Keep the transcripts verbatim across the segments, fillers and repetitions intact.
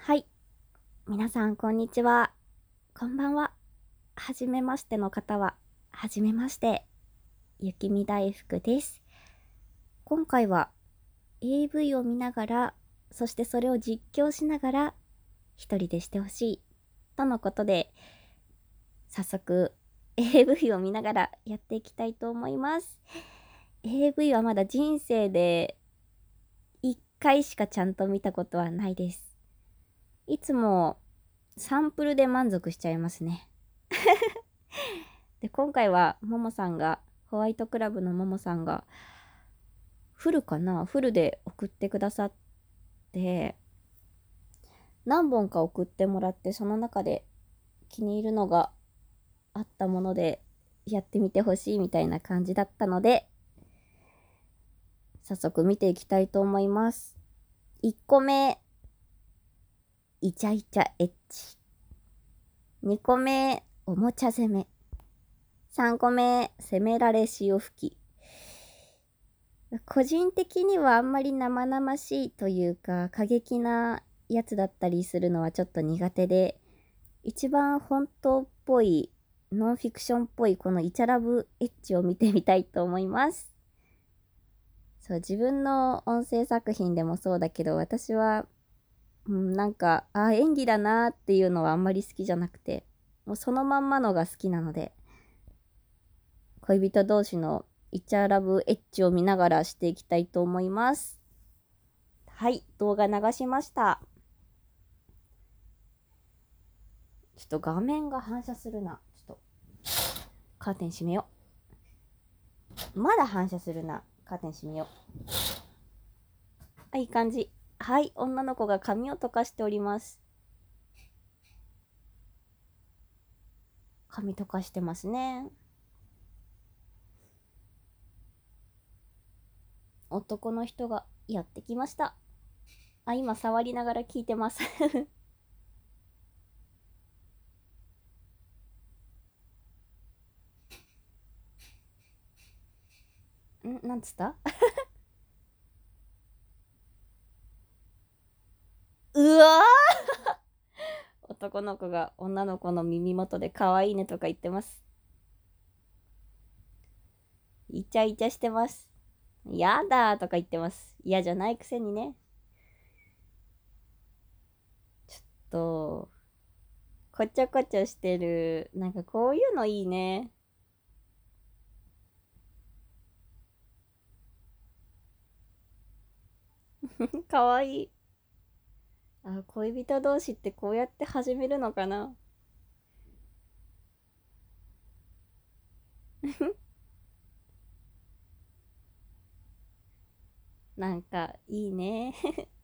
はい。皆さん、こんにちは。こんばんは。はじめましての方は、はじめまして。雪見大福です。今回は エーブイ を見ながら、そしてそれを実況しながら、一人でしてほしい。とのことで、早速 エーブイ を見ながらやっていきたいと思います。エーブイ はまだ人生でいっかいしかちゃんと見たことはないです。いつもサンプルで満足しちゃいますね。で、今回はももさんが、ホワイトクラブのももさんが、フルかなフルで送ってくださって、何本か送ってもらって、その中で気に入るのがあったもので、やってみてほしいみたいな感じだったので、早速見ていきたいと思います。いっこめ、イチャイチャエッチ。にこめ、おもちゃ攻め。さんこめ、攻められ潮吹き。個人的にはあんまり生々しいというか過激なやつだったりするのはちょっと苦手で、一番本当っぽいノンフィクションっぽいこのイチャラブエッジを見てみたいと思います。そう、自分の音声作品でもそうだけど、私は、うん、なんかあ演技だなっていうのはあんまり好きじゃなくて、もうそのまんまのが好きなので、恋人同士のイチャラブエッジを見ながらしていきたいと思います。はい、動画流しました。ちょっと画面が反射するな。ちょっと、カーテン閉めよう。まだ反射するな。カーテン閉めよう。あ、いい感じ。はい、女の子が髪を溶かしております。髪溶かしてますね。男の人がやってきました。あ、今触りながら聞いてます。んなんつったうわー男の子が女の子の耳元で可愛いねとか言ってます。イチャイチャしてます。やだーとか言ってます。嫌じゃないくせにね。ちょっと、こちょこちょしてる。なんかこういうのいいね。かわいい。あ、恋人同士ってこうやって始めるのかな。なんかいいね。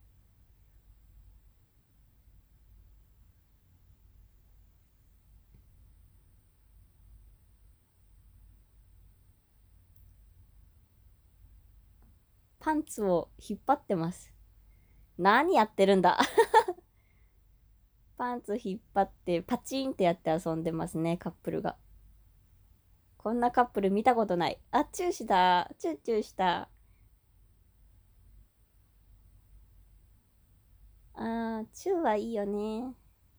パンツを引っ張ってます。何やってるんだ。パンツ引っ張ってパチンってやって遊んでますね、カップルが。こんなカップル見たことない。あ、チューした。チューチューした。あー、チューはいいよね。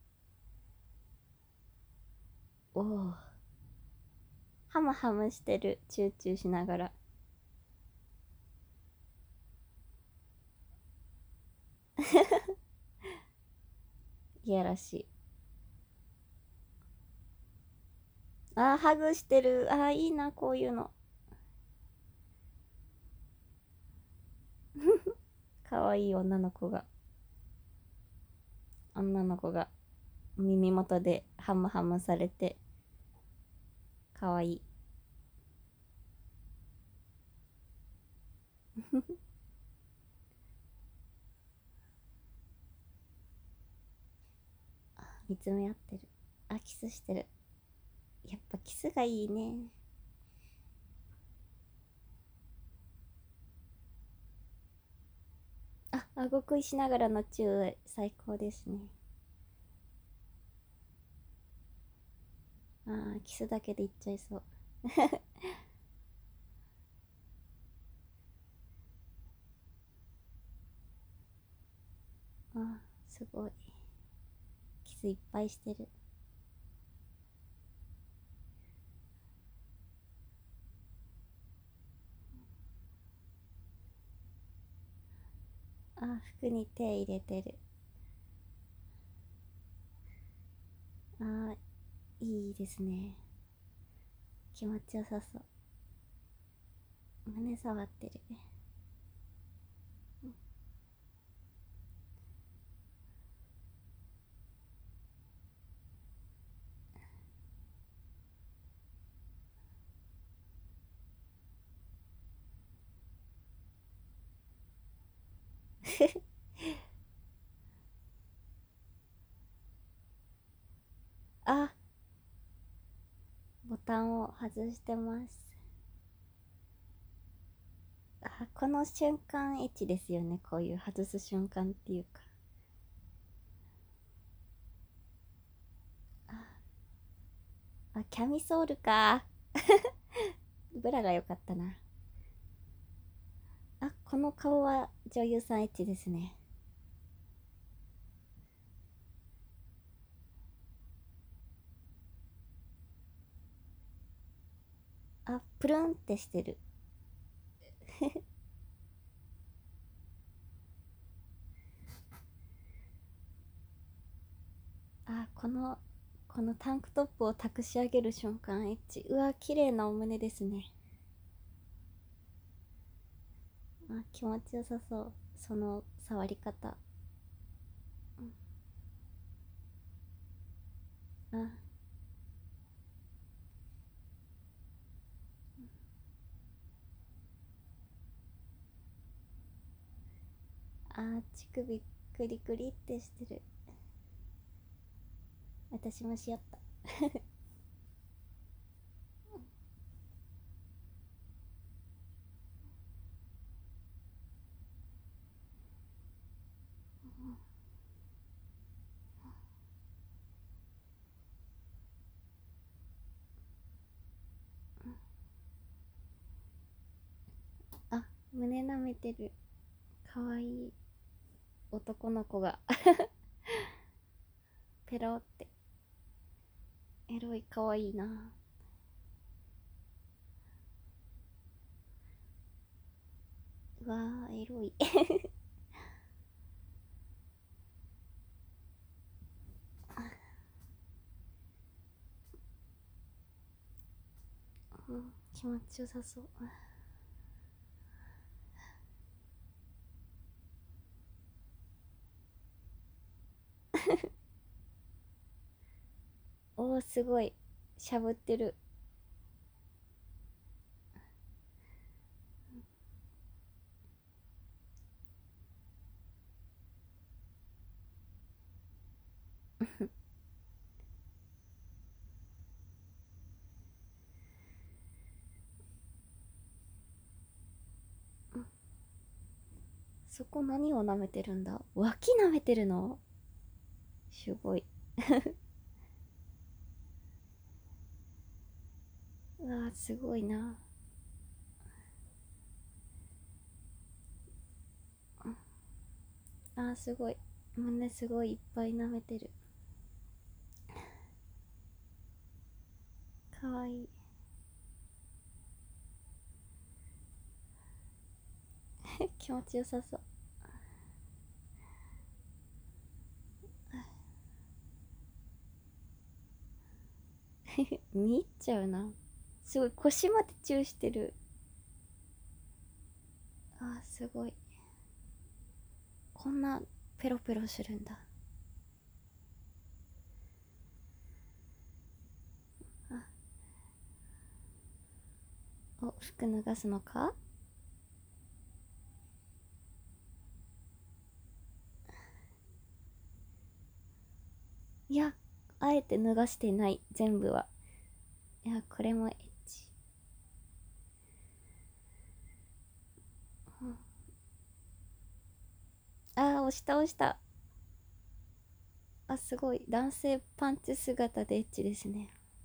おお。ハムハムしてる。チューチューしながら。いやらしい。あー、ハグしてる。あー、いいな、こういうの。かわいい女の子が。女の子が耳元でハムハムされて、かわいい。見つめ合ってる。あ、キスしてる。やっぱキスがいいね。あ、顎食いしながらのチュー最高ですね。あー、キスだけでいっちゃいそう。あー、すごい。 スいっぱいしてる。あ、服に手入れてる。あ、いいですね。気持ちよさそう。胸触ってる。あ、ボタンを外してます。あ、この瞬間エッチですよね。こういう外す瞬間っていうか。あ、キャミソールか。ブラが良かったな。あ、この顔は女優さんエッチですね。あ、プルンってしてる。あ、このこのタンクトップを託し上げる瞬間エッチ。うわ、綺麗なお胸ですね。あ、気持ちよさそう、その触り方。うん、ああ、乳首クリクリってしてる。私もしよった。あ、胸舐めてる。かわいい男の子がペロって。エロい、かわいいな。うわー、エロい。うん、気持ちよさそう。おー、すごいしゃぶってる。そこ何を舐めてるんだ。脇舐めてるの。すごい。うわー、すごいな。あー、すごい。胸すごいいっぱい舐めてる。かわいい。気持ちよさそう。見入っちゃうな。すごい腰までチューしてる。あー、すごい。こんなペロペロするんだ。あ、お、服脱がすのか。いや、あえて脱がしてない、全部は。いや、これもエッチ。うん、あー、押した押した。あ、すごい。男性パンツ姿でエッチですね。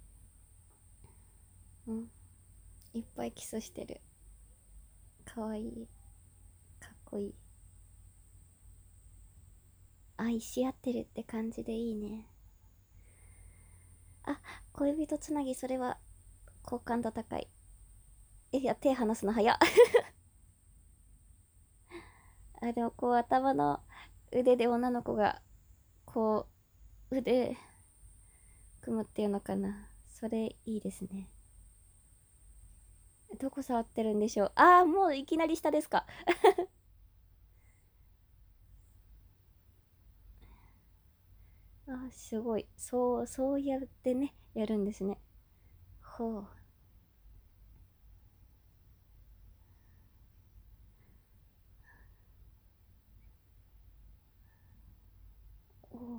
うん。いっぱいキスしてる。かわいい。かっこいい。愛し合ってるって感じでいいね。 あ、恋人つなぎ、それは好感度高い。いや、手離すの早っ。あ、でもこう頭の腕で女の子がこう腕組むっていうのかな。それいいですね。どこ触ってるんでしょう。ああ、もういきなり下ですか。あー、すごい。そう、そうやってね、やるんですね。ほう。おー、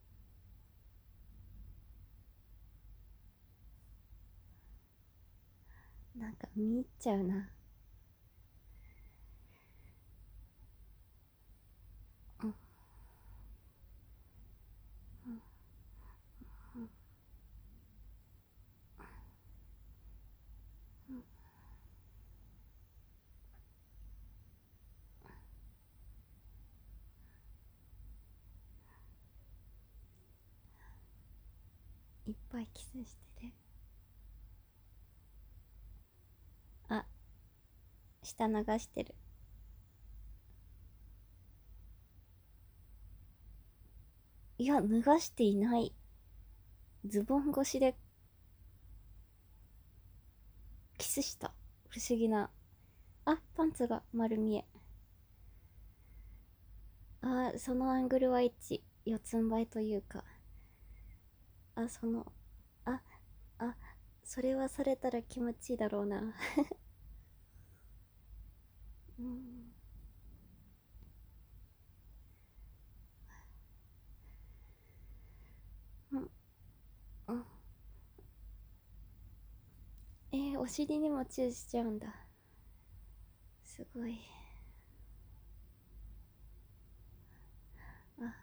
なんか見入っちゃうな。うん、いっぱいキスしてる。あ、下流してる。いや、脱がしていない。ズボン越しでキスした。不思議な。あ、パンツが丸見え。あ、そのアングルはエッチ。四つん這いというか。あ、その、あ、あ、それはされたら気持ちいいだろうな。うん、うん、うん。えー、お尻にもチューしちゃうんだ。すごい。あ、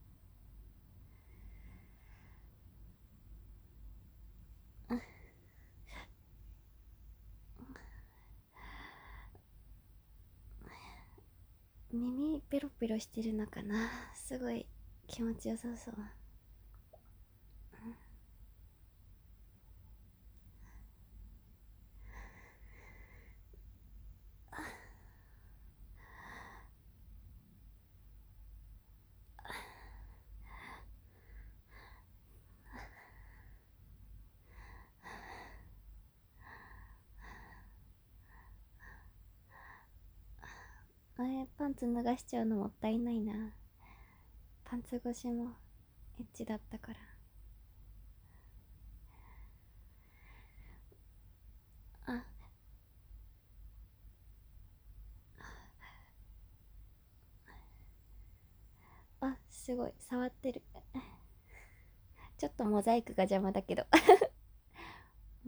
耳ペロペロしてるのかな。すごい気持ちよさそう。あれ、パンツ脱がしちゃうのもったいないな。パンツ越しもエッチだったから。あ、あ、すごい触ってる。ちょっとモザイクが邪魔だけど。うん、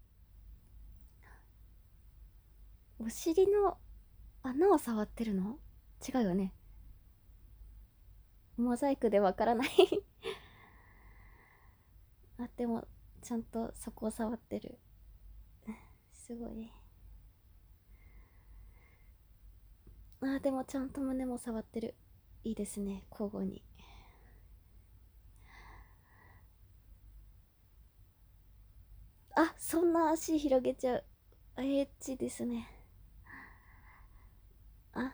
お尻の穴を触ってるの？違うよね。モザイクでわからない。あ、でもちゃんとそこを触ってる。すごい。あ、でもちゃんと胸も触ってる。いいですね、交互に。あ、そんな足広げちゃう。エッチですね。あ、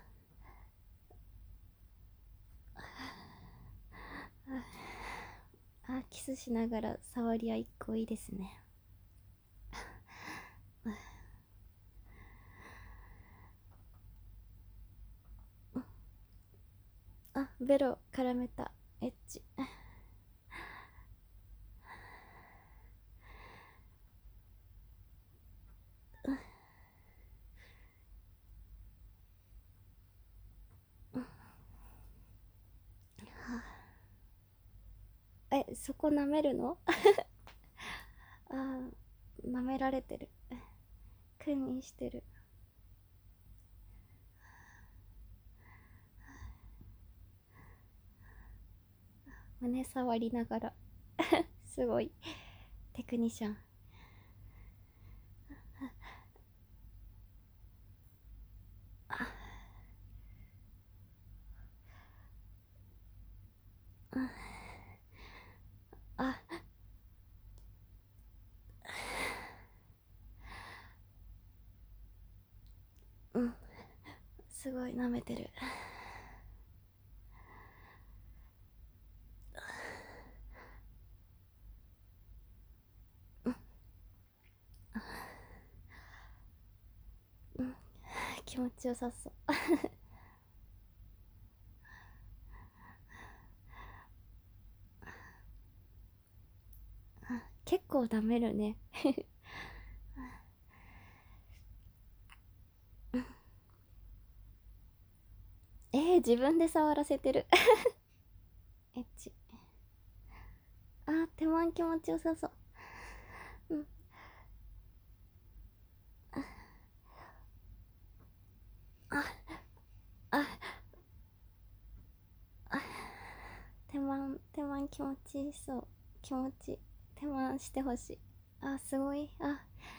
あ、キスしながら触りは一個いいですね。あ、ベロ絡めた。エッチ。え、そこ舐めるの？あ、舐められてる。君にしてる。胸触りながら。すごいテクニシャン。あ、 すごい舐めてる。うん、気持ちよさそう。結構舐めるね。えー、自分で触らせてる。エッチ。あー、手間気持ちよさそう。うん。あ、あ、あ、手間、手間気持ちいいそう。気持ちいい。手間してほしい。あ、すごい。あ、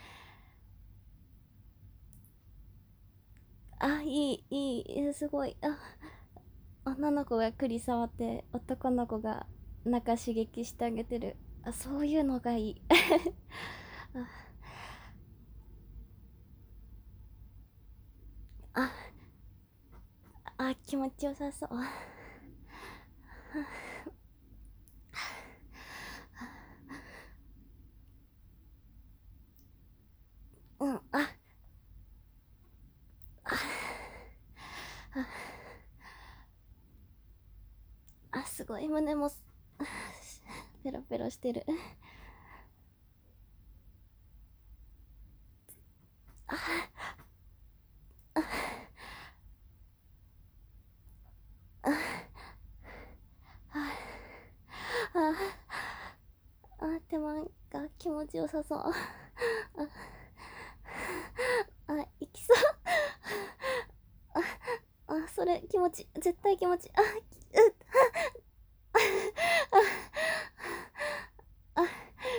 あ、いい、いい、すごい。あ、女の子が栗触って男の子が中刺激してあげてる。あ、そういうのがいい。あ、あ、あ、気持ちよさそう。うん、あ、あ、すごい胸もペロペロしてる。あ、あ、手間が気持ちよさそう。あ、いきそう。あ、あ、それ気持ち、絶対気持ち。あ、うあ、あ、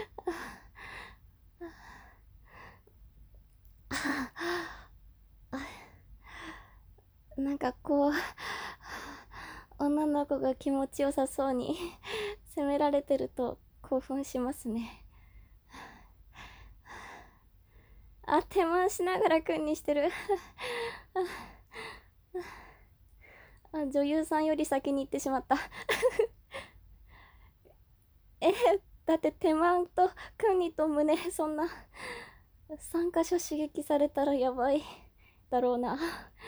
なんかこう、女の子が気持ちよさそうに責められてると興奮しますね。あ、手間しながら君にしてる。あ、女優さんより先に行ってしまった。え、だって手間と君にと胸、そんなさん箇所刺激されたらやばいだろうな。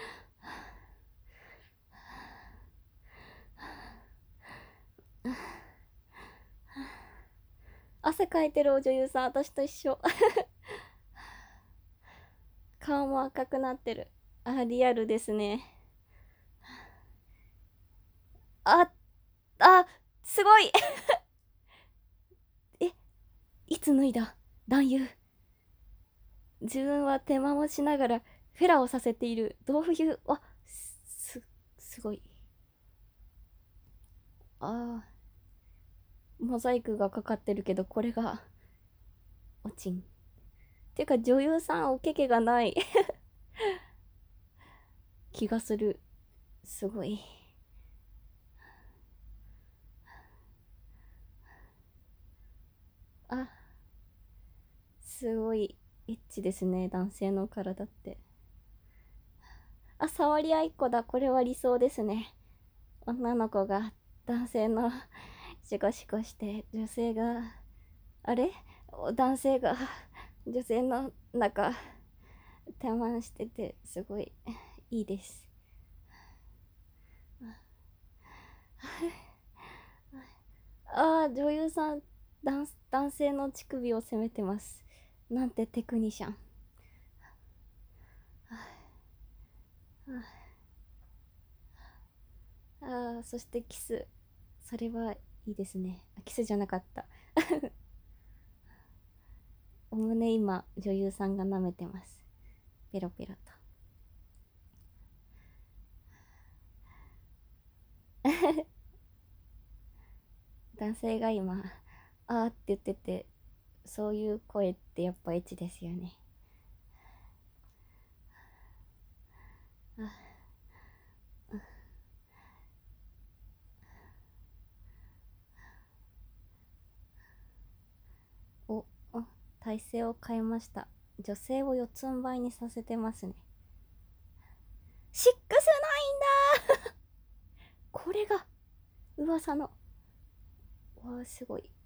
汗かいてるお女優さん、私と一緒。顔も赤くなってる。あ、リアルですね。あ、あ、すごい。え、いつ脱いだ男優。自分は手間もしながらフェラをさせている。どういう、あ、す、すごい。ああ、モザイクがかかってるけど、これが、おちん。ていうか、女優さんおけけがない気がする。すごい。あ、すごいエッチですね、男性の体って。あ、触り合いっこだ。これは理想ですね。女の子が男性のシコシコして、女性が、あれ男性が女性の中、手満してて、すごいいいです。ああ、女優さん、男男性の乳首を攻めてます。なんてテクニシャン。ああ、そしてキス。それはいいですね。あ、キスじゃなかった。お胸今、女優さんが舐めてます。ペロペロと。男性が今、あーって言ってて、そういう声ってやっぱエッチですよね。お、あ、体勢を変えました。女性を四つん這いにさせてますね。シックスれが噂の。わあ、すごい。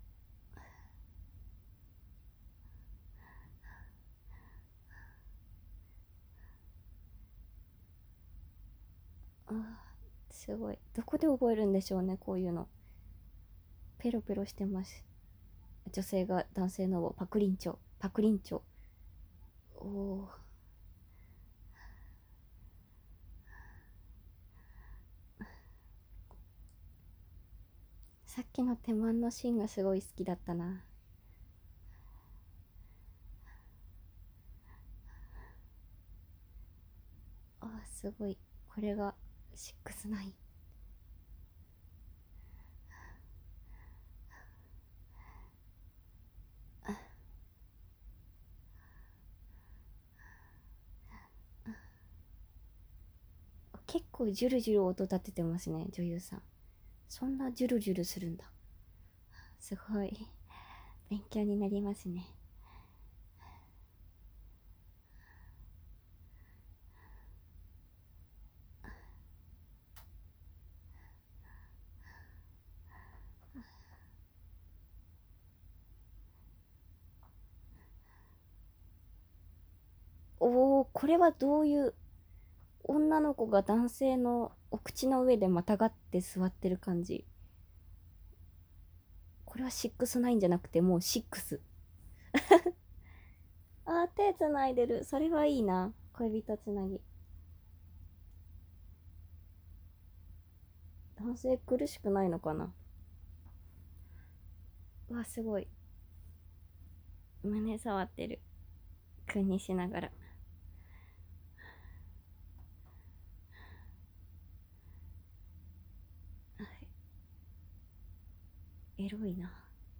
あー、すごい。どこで覚えるんでしょうね、こういうの。ペロペロしてます。女性が男性のをパクリンチョ。パクリンチョ。おお。さっきの手間のシーンがすごい好きだったな。あー、すごい。これがシックスナイン。結構ジュルジュル音立ててますね、女優さん。そんなジュルジュルするんだ。すごい。勉強になりますね。おお、これはどういう、女の子が男性のお口の上でまたがって座ってる感じ。これはシックスナインじゃなくてもうシックス。あー、手つないでる。それはいいな。恋人つなぎ。男性苦しくないのかな。うわ、すごい。胸触ってる。君にしながら。エロいな。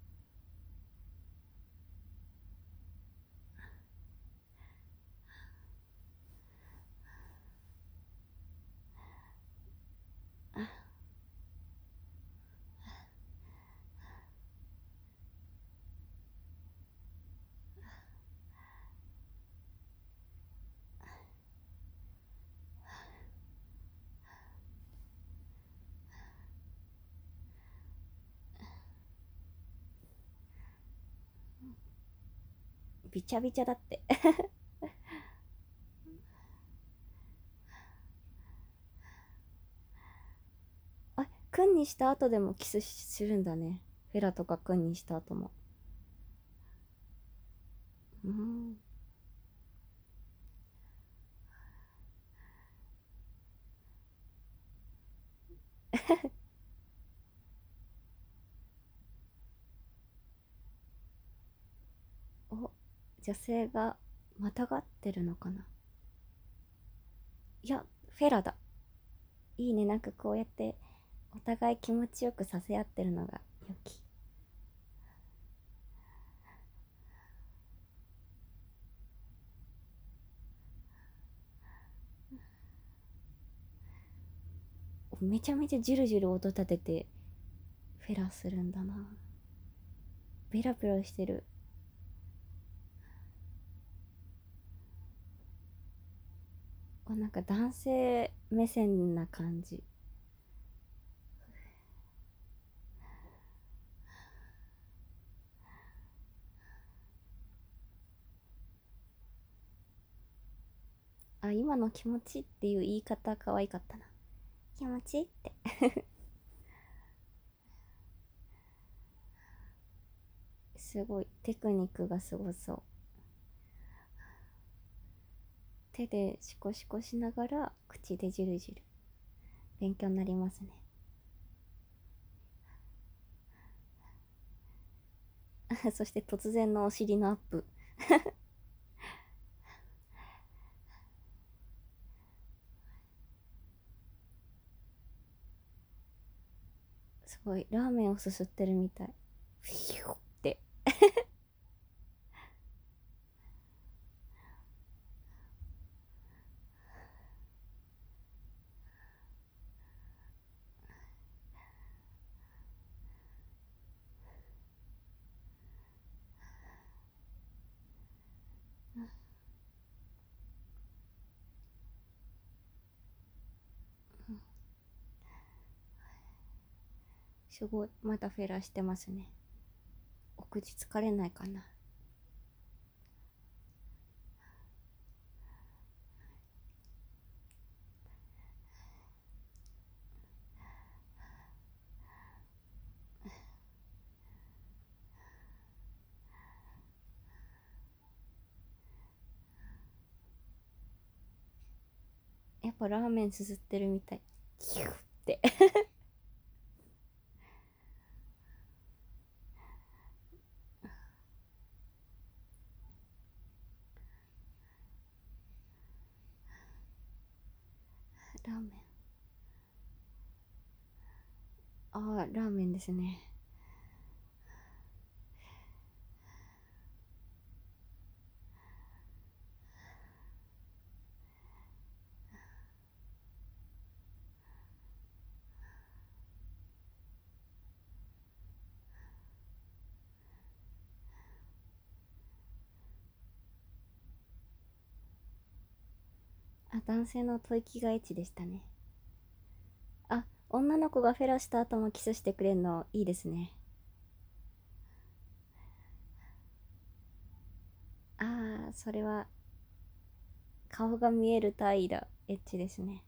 びちゃびちゃだって。あ、君にした後でもキスするんだね。フェラとか君にした後も。うん。お、女性がまたがってるのかな。いや、フェラだ。いいね、なんかこうやってお互い気持ちよくさせ合ってるのが良き。めちゃめちゃジュルジュル音立ててフェラするんだな。ベラベラしてる。なんか男性目線な感じ。あ、今の気持ちっていう言い方可愛かったな。気持ちって。すごい。テクニックがすごそう。手でシコシコしながら口でジュルジュル。勉強になりますね。そして突然のお尻のアップ。すごい。ラーメンをすすってるみたい。フィュって。 すごい、まだフェラしてますね。お口疲れないかな。やっぱラーメンすすってるみたい。キューってラーメン。ああ、ラーメンですね。あ、男性の吐息がエッチでしたね。あ、女の子がフェラした後もキスしてくれるのいいですね。ああ、それは顔が見える体位だ。エッチですね。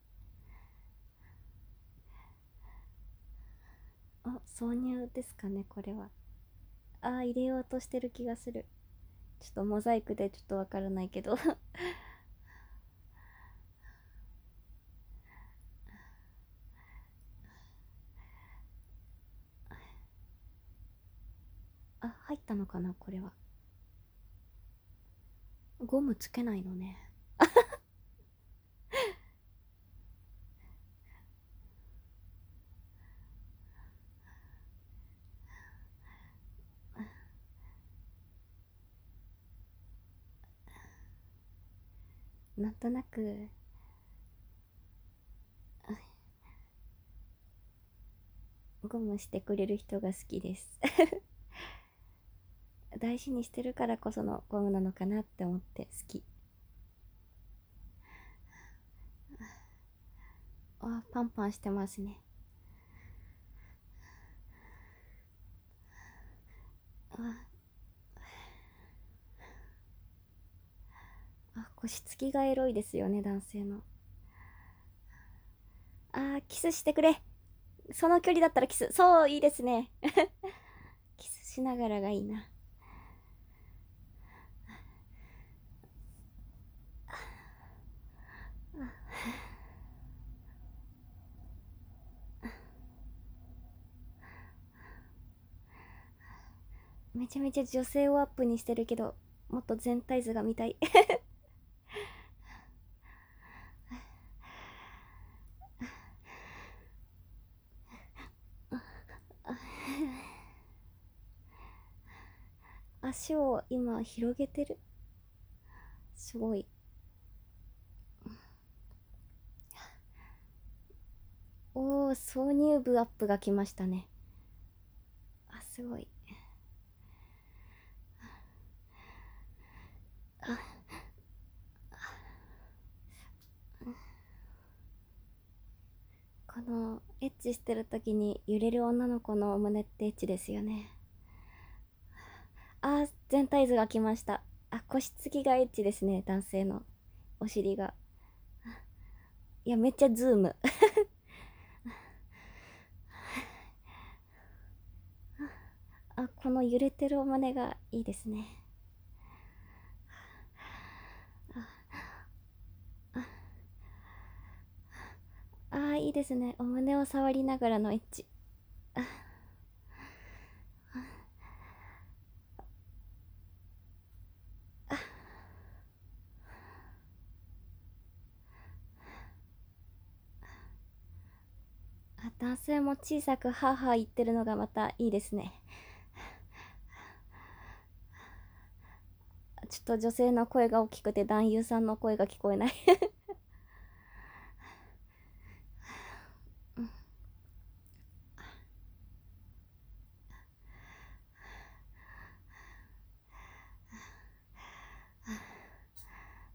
あ、挿入ですかね、これは。ああ、入れようとしてる気がする。ちょっとモザイクでちょっとわからないけどあ、入ったのかな、これは。ゴムつけないのね。なんとなくゴムしてくれる人が好きです大事にしてるからこそのゴムなのかなって思って好き。あ、パンパンしてますね。ああ、腰つきがエロいですよね、男性の。あー、キスしてくれ。その距離だったらキス。そう、いいですねキスしながらがいいな。めちゃめちゃ女性をアップにしてるけど、もっと全体図が見たい足を今広げてる。すごい。おー、挿入部アップが来ましたね。あ、すごい。このエッチしてる時に揺れる女の子の胸ってエッチですよね。あー、全体図が来ました。あ、腰つきがエッチですね、男性のお尻が。いや、めっちゃズームあ、この揺れてるお胸がいいですね。あー、いいですね。お胸を触りながらのエッチ。あ、男性も小さくハーハー言ってるのがまたいいですね。ちょっと女性の声が大きくて男優さんの声が聞こえない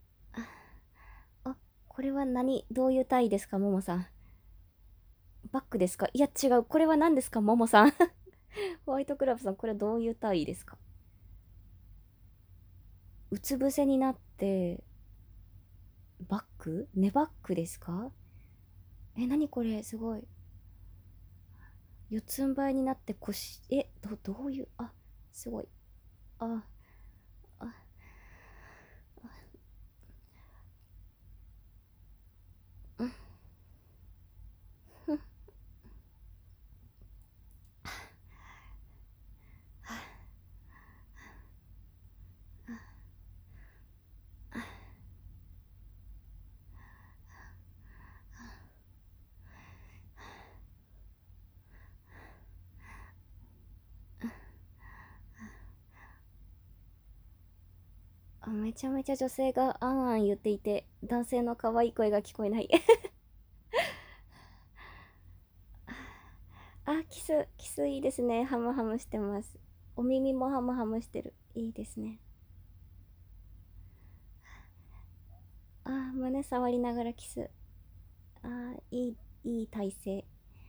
あ、これは何どういう体位ですか、ももさん。バックですか？いや違う。これは何ですかももさん。ホワイトクラブさん、これどういう体位ですか？うつ伏せになって、バック寝バックですか？え、なにこれすごい。四つん這いになって腰、え、ど、どういう、あ、すごい。あ、あ、うん、ふん、あ、めちゃめちゃ女性があんあん言っていて、男性の可愛い声が聞こえない。あ、キス、キスいいですね。ハムハムしてます。お耳もハムハムしてる。いいですね。あ、胸触りながらキス。あ、いい、いい体勢。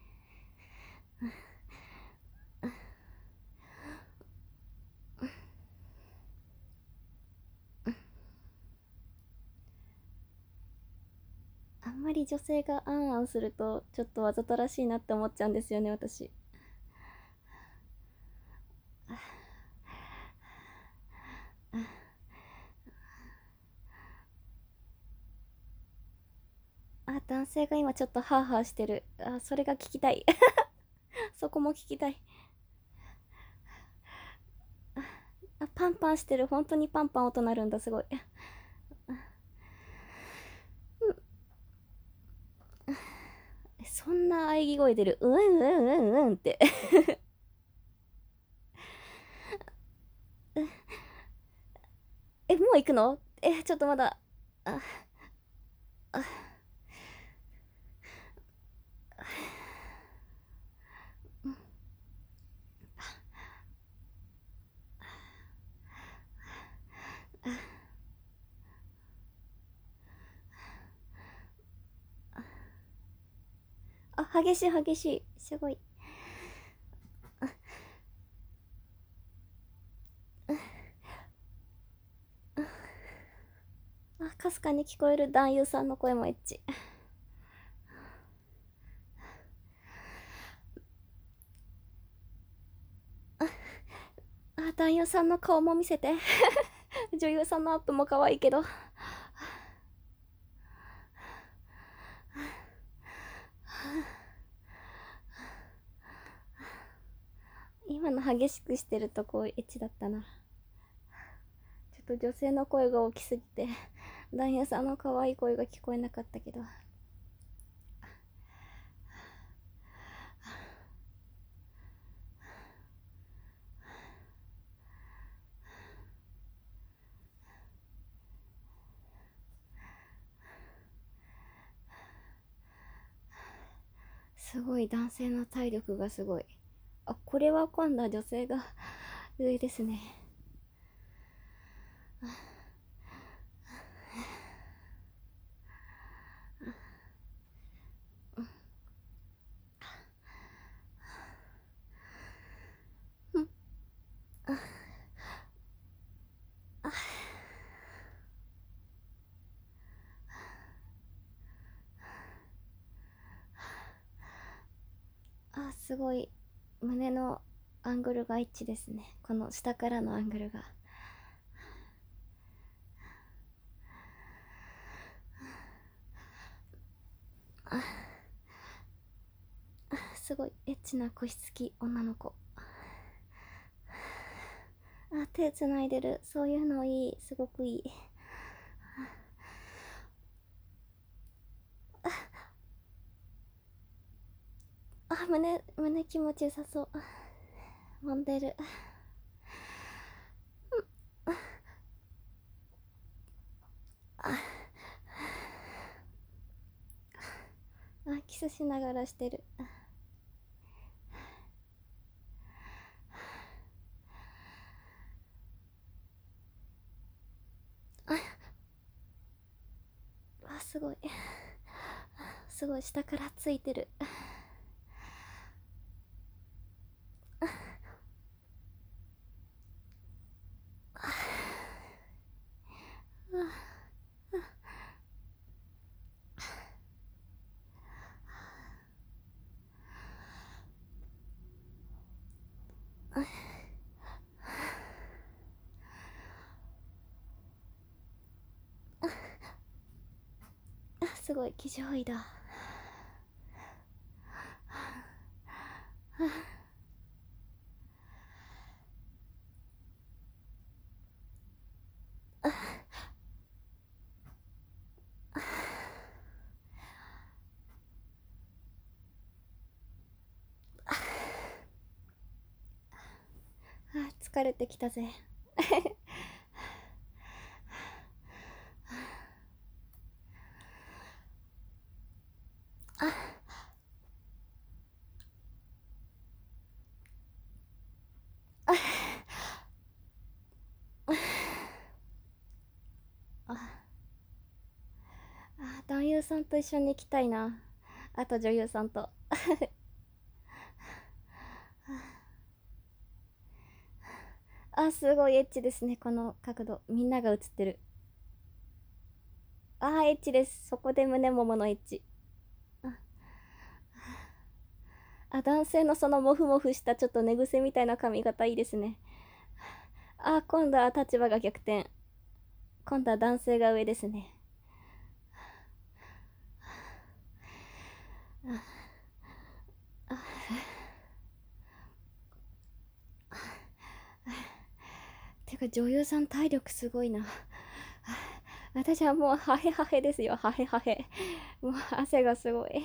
あんまり女性があんあんすると、ちょっとわざとらしいなって思っちゃうんですよね、私。あ、男性が今ちょっとハーハーしてる。あ、それが聞きたい。そこも聞きたい。あ、パンパンしてる。本当にパンパン音鳴るんだ、すごい。そんな喘ぎ声出る。うんうんうんうんって。え、もう行くの？え、ちょっとまだ。あ、あ、あ、激しい激しい。すごい。あ、かすかに聞こえる男優さんの声もエッチ。あ、男優さんの顔も見せて。女優さんのアップも可愛いけど。今の激しくしてるとこエッチだったな。ちょっと女性の声が大きすぎて、男優さんの可愛い声が聞こえなかったけど。すごい、男性の体力がすごい。あ、これは今度は女性が上ですね。あ、すごい。胸のアングルが一致ですね。この下からのアングルが。すごいエッチな腰つき女の子。あ、手つないでる。そういうのいい。すごくいい。あ、胸、胸気持ちよさそう。揉んでる。あ、キスしながらしてる。あ、すごい。すごい下からついてる。 すごい騎乗位だ。あ、疲れてきたぜ。あ、男優さんと一緒に行きたいな。あと女優さんと。あ、すごいエッチですね、この角度。みんなが映ってる。あー、エッチです。そこで胸もものエッチ。あ、男性のそのモフモフしたちょっと寝癖みたいな髪型いいですね。あ、今度は立場が逆転。今度は男性が上ですね。てか女優さん体力すごいな。私はもうハヘハヘですよ、ハヘハヘ。もう汗がすごい。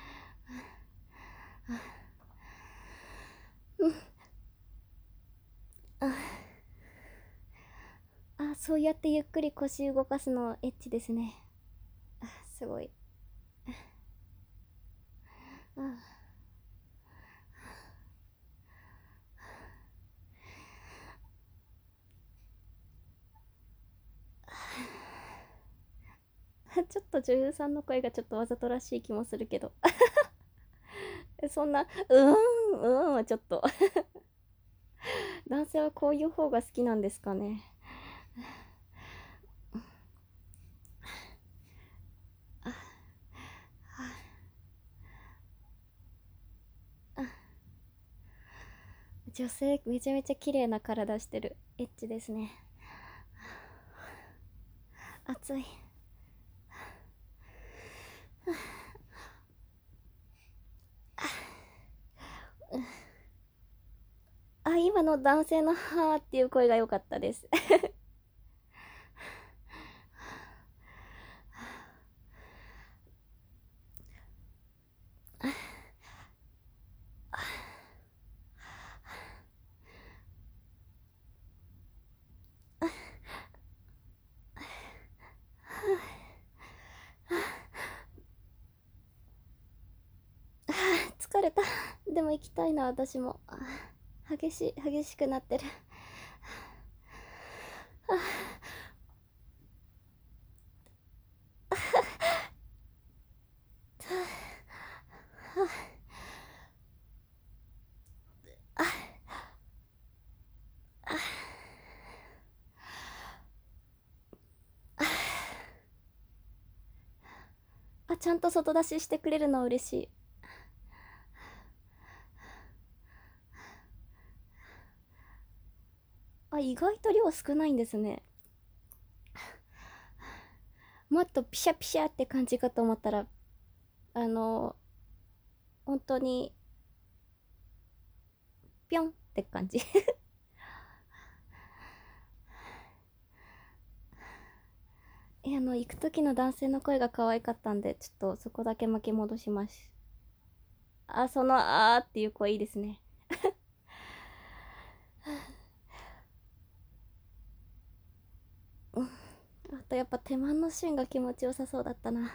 あ、そうやってゆっくり腰動かすのエッチですね。あ、すごい。あ、ちょっと女優さんの声がちょっとわざとらしい気もするけど。そんな、うーん、うーんはちょっと。男性はこういう方が好きなんですかね。女性めちゃめちゃ綺麗な体してる。エッチですね。熱い。あ、今の男性のはーっていう声が良かったです。疲れた。でも行きたいな、私も。激しい、激しくなってる。あ、ちゃんと外出ししてくれるの嬉しい。あ、意外と量少ないんですね。もっとピシャピシャって感じかと思ったら、あの、本当に、ぴょんって感じ。え、あの、行く時の男性の声が可愛かったんで、ちょっとそこだけ巻き戻します。あ、その、あーっていう声いいですね。うん。あとやっぱ手間のシーンが気持ちよさそうだったな。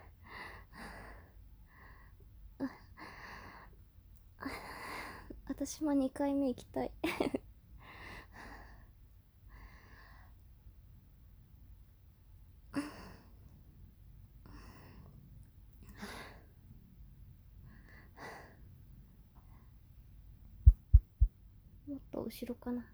私もにかいめ行きたい。もっと後ろかな。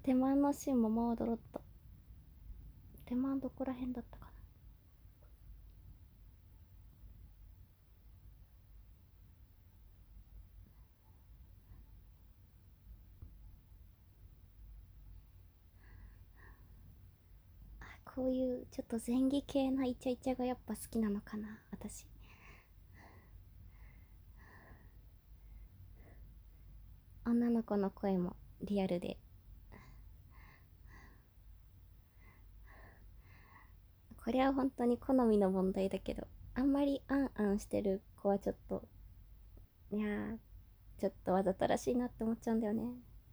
手間のシーンもまあだろった。手間どこら辺だったかな。こういうちょっと前戯系なイチャイチャがやっぱ好きなのかな、私。女の子の声もリアルで、これは本当に好みの問題だけど、あんまりあんあんしてる子はちょっと、いやー、ちょっとわざとらしいなって思っちゃうんだよね。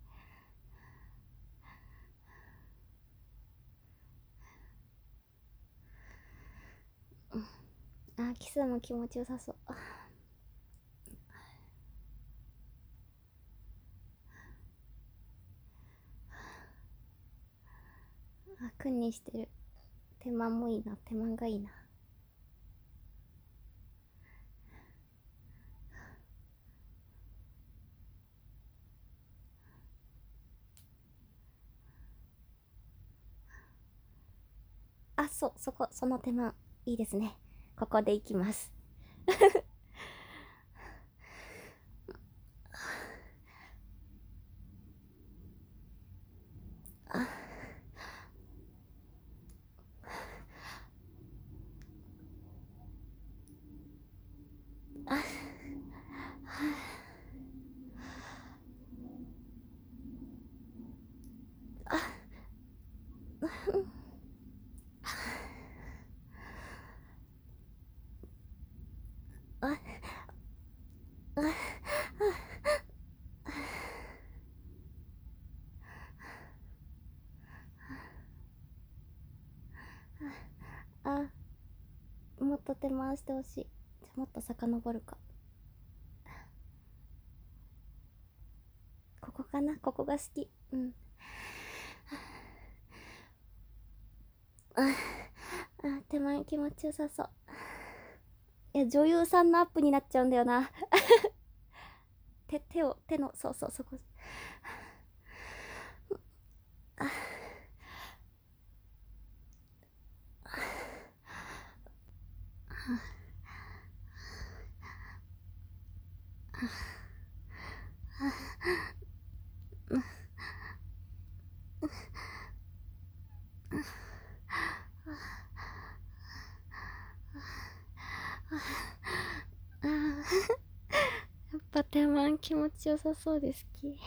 あ、キスも気持ちよさそう。あ、くんにしてる。手間もいいな、手間がいいな。あ、そう、そこ、その手間、いいですね。ここでいきます。あ、あ、あ、あ、あ、もっと手回してほしい。じゃもっと遡るか。ここかな、ここが好き。うん。あ、あ、手前気持ちよさそう。いや、女優さんのアップになっちゃうんだよな。手、手を、手の、そうそう、そこ。あ、あ、やっぱ手前気持ちよさそうで好き。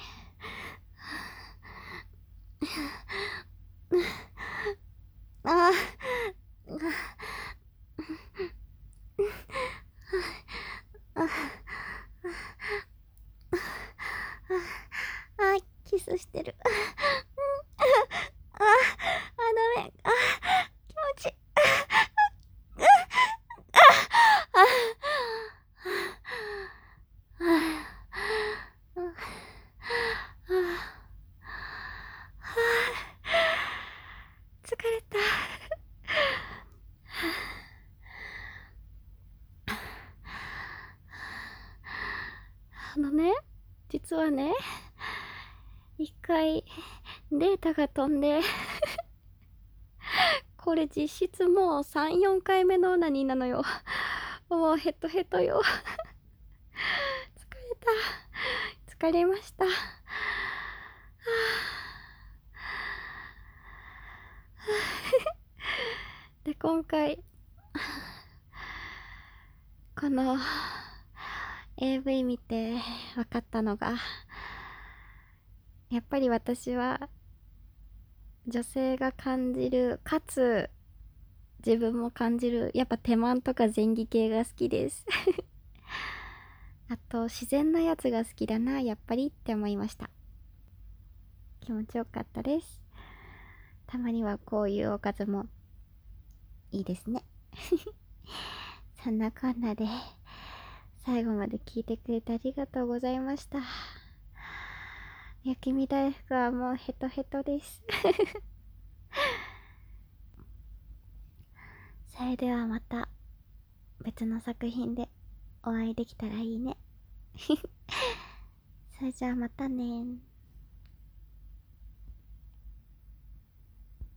あ、あ、あ、キスしてる。あ、あ、ダメ。あ、気持ちいい。疲れた。あのね、実はね、一回データが飛んでこれ実質もうさん、よんかいめのオナニーなのよ。もうヘトヘトよ。疲れた。疲れました。で、今回、この エーブイ 見て分かったのが、やっぱり私は女性が感じる、かつ自分も感じる、やっぱ手間とか前戯系が好きです。あと自然なやつが好きだな、やっぱりって思いました。気持ちよかったです。たまにはこういうおかずもいいですね。そんなこんなで最後まで聞いてくれてありがとうございました。雪見大福はもうヘトヘトです。それではまた別の作品でお会いできたらいいね。それじゃあまたね。